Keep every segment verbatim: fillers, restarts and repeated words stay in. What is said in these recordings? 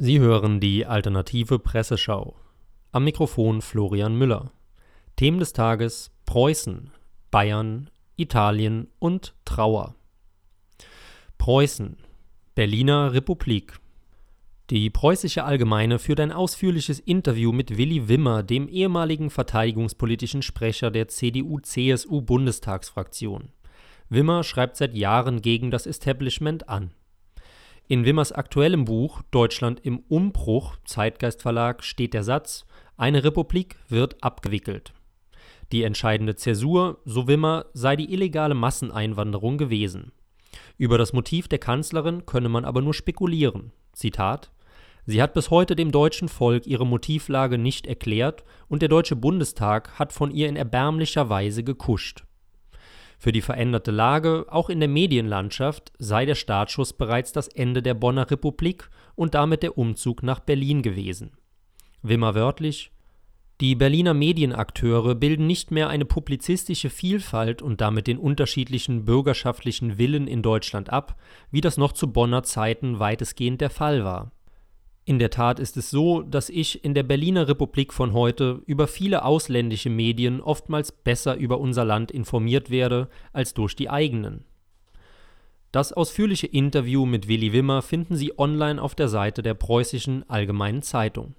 Sie hören die Alternative Presseschau. Am Mikrofon Florian Müller. Themen des Tages: Preußen, Bayern, Italien und Trauer. Preußen, Berliner Republik. Die Preußische Allgemeine führt ein ausführliches Interview mit Willi Wimmer, dem ehemaligen verteidigungspolitischen Sprecher der C D U-C S U-Bundestagsfraktion. Wimmer schreibt seit Jahren gegen das Establishment an. In Wimmers aktuellem Buch Deutschland im Umbruch, Zeitgeist Verlag, steht der Satz: Eine Republik wird abgewickelt. Die entscheidende Zäsur, so Wimmer, sei die illegale Masseneinwanderung gewesen. Über das Motiv der Kanzlerin könne man aber nur spekulieren. Zitat: Sie hat bis heute dem deutschen Volk ihre Motivlage nicht erklärt und der Deutsche Bundestag hat von ihr in erbärmlicher Weise gekuscht. Für die veränderte Lage, auch in der Medienlandschaft, sei der Startschuss bereits das Ende der Bonner Republik und damit der Umzug nach Berlin gewesen. Wimmer wörtlich: Die Berliner Medienakteure bilden nicht mehr eine publizistische Vielfalt und damit den unterschiedlichen bürgerschaftlichen Willen in Deutschland ab, wie das noch zu Bonner Zeiten weitestgehend der Fall war. In der Tat ist es so, dass ich in der Berliner Republik von heute über viele ausländische Medien oftmals besser über unser Land informiert werde als durch die eigenen. Das ausführliche Interview mit Willi Wimmer finden Sie online auf der Seite der Preußischen Allgemeinen Zeitung.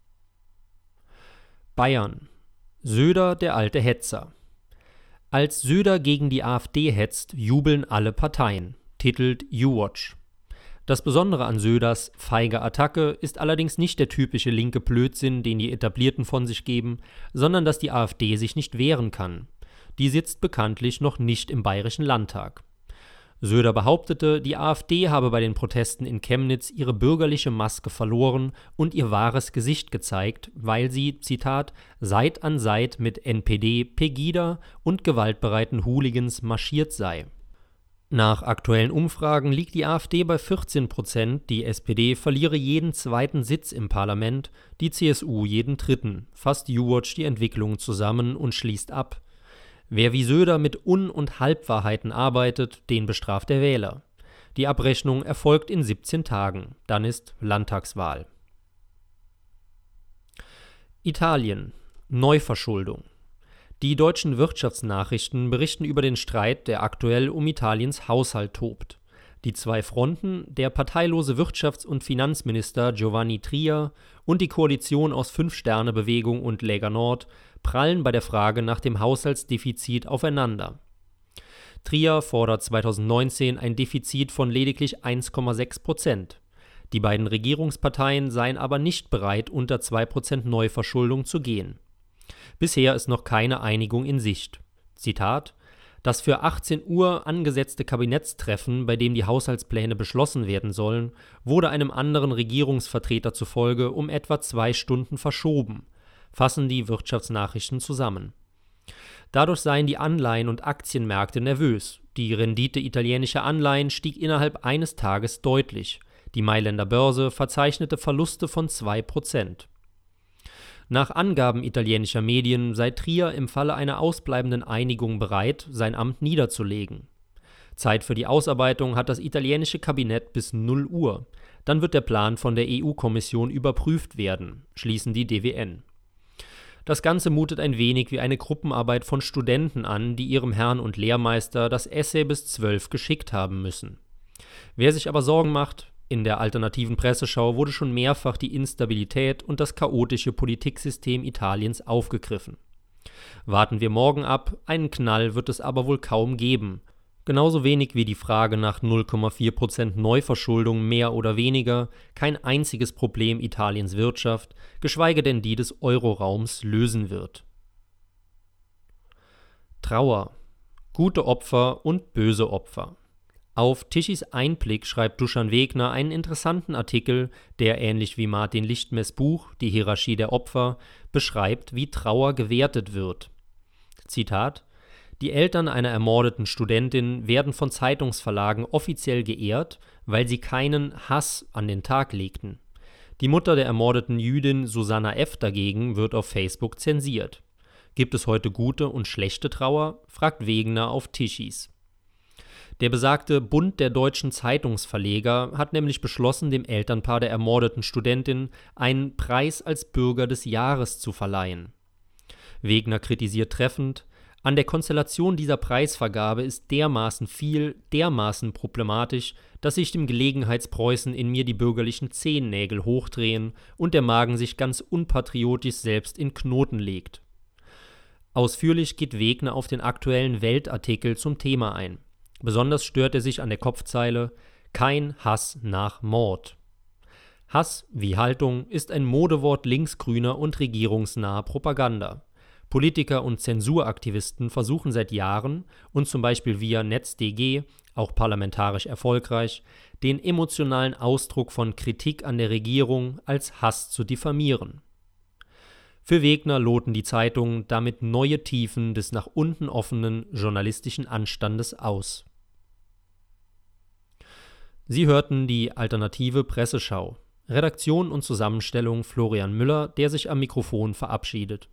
Bayern. Söder, der alte Hetzer. Als Söder gegen die AfD hetzt, jubeln alle Parteien, titelt YouWatch. Das Besondere an Söders feige Attacke ist allerdings nicht der typische linke Blödsinn, den die Etablierten von sich geben, sondern dass die AfD sich nicht wehren kann. Die sitzt bekanntlich noch nicht im Bayerischen Landtag. Söder behauptete, die AfD habe bei den Protesten in Chemnitz ihre bürgerliche Maske verloren und ihr wahres Gesicht gezeigt, weil sie, Zitat, Seit an Seit mit N P D, Pegida und gewaltbereiten Hooligans marschiert sei. Nach aktuellen Umfragen liegt die AfD bei vierzehn Prozent, die S P D verliere jeden zweiten Sitz im Parlament, die C S U jeden dritten, fasst YouWatch die Entwicklung zusammen und schließt ab: Wer wie Söder mit Un- und Halbwahrheiten arbeitet, den bestraft der Wähler. Die Abrechnung erfolgt in siebzehn Tagen, dann ist Landtagswahl. Italien. Neuverschuldung. Die deutschen Wirtschaftsnachrichten berichten über den Streit, der aktuell um Italiens Haushalt tobt. Die zwei Fronten, der parteilose Wirtschafts- und Finanzminister Giovanni Tria und die Koalition aus Fünf-Sterne-Bewegung und Lega Nord, prallen bei der Frage nach dem Haushaltsdefizit aufeinander. Tria fordert zweitausendneunzehn ein Defizit von lediglich eins Komma sechs Prozent. Die beiden Regierungsparteien seien aber nicht bereit, unter zwei Prozent Neuverschuldung zu gehen. Bisher ist noch keine Einigung in Sicht. Zitat: Das für achtzehn Uhr angesetzte Kabinettstreffen, bei dem die Haushaltspläne beschlossen werden sollen, wurde einem anderen Regierungsvertreter zufolge um etwa zwei Stunden verschoben, fassen die Wirtschaftsnachrichten zusammen. Dadurch seien die Anleihen- und Aktienmärkte nervös. Die Rendite italienischer Anleihen stieg innerhalb eines Tages deutlich. Die Mailänder Börse verzeichnete Verluste von zwei Prozent. Nach Angaben italienischer Medien sei Tria im Falle einer ausbleibenden Einigung bereit, sein Amt niederzulegen. Zeit für die Ausarbeitung hat das italienische Kabinett bis null Uhr. Dann wird der Plan von der E U-Kommission überprüft werden, schließen die D W N. Das Ganze mutet ein wenig wie eine Gruppenarbeit von Studenten an, die ihrem Herrn und Lehrmeister das Essay bis zwölf geschickt haben müssen. Wer sich aber Sorgen macht: In der alternativen Presseschau wurde schon mehrfach die Instabilität und das chaotische Politiksystem Italiens aufgegriffen. Warten wir morgen ab, einen Knall wird es aber wohl kaum geben. Genauso wenig wie die Frage nach null Komma vier Prozent Neuverschuldung mehr oder weniger kein einziges Problem Italiens Wirtschaft, geschweige denn die des Euroraums, lösen wird. Trauer. Gute Opfer und böse Opfer. Auf Tischis Einblick schreibt Duschan Wegner einen interessanten Artikel, der ähnlich wie Martin Lichtmers Buch Die Hierarchie der Opfer beschreibt, wie Trauer gewertet wird. Zitat: Die Eltern einer ermordeten Studentin werden von Zeitungsverlagen offiziell geehrt, weil sie keinen Hass an den Tag legten. Die Mutter der ermordeten Jüdin Susanna F. dagegen wird auf Facebook zensiert. Gibt es heute gute und schlechte Trauer? Fragt Wegner auf Tischis. Der besagte Bund der deutschen Zeitungsverleger hat nämlich beschlossen, dem Elternpaar der ermordeten Studentin einen Preis als Bürger des Jahres zu verleihen. Wegner kritisiert treffend: An der Konstellation dieser Preisvergabe ist dermaßen viel, dermaßen problematisch, dass sich dem Gelegenheitspreußen in mir die bürgerlichen Zehennägel hochdrehen und der Magen sich ganz unpatriotisch selbst in Knoten legt. Ausführlich geht Wegner auf den aktuellen Weltartikel zum Thema ein. Besonders stört er sich an der Kopfzeile „Kein Hass nach Mord". Hass, wie Haltung, ist ein Modewort linksgrüner und regierungsnaher Propaganda. Politiker und Zensuraktivisten versuchen seit Jahren und zum Beispiel via NetzDG, auch parlamentarisch erfolgreich, den emotionalen Ausdruck von Kritik an der Regierung als Hass zu diffamieren. Für Wegner loten die Zeitungen damit neue Tiefen des nach unten offenen journalistischen Anstandes aus. Sie hörten die Alternative Presseschau. Redaktion und Zusammenstellung Florian Müller, der sich am Mikrofon verabschiedet.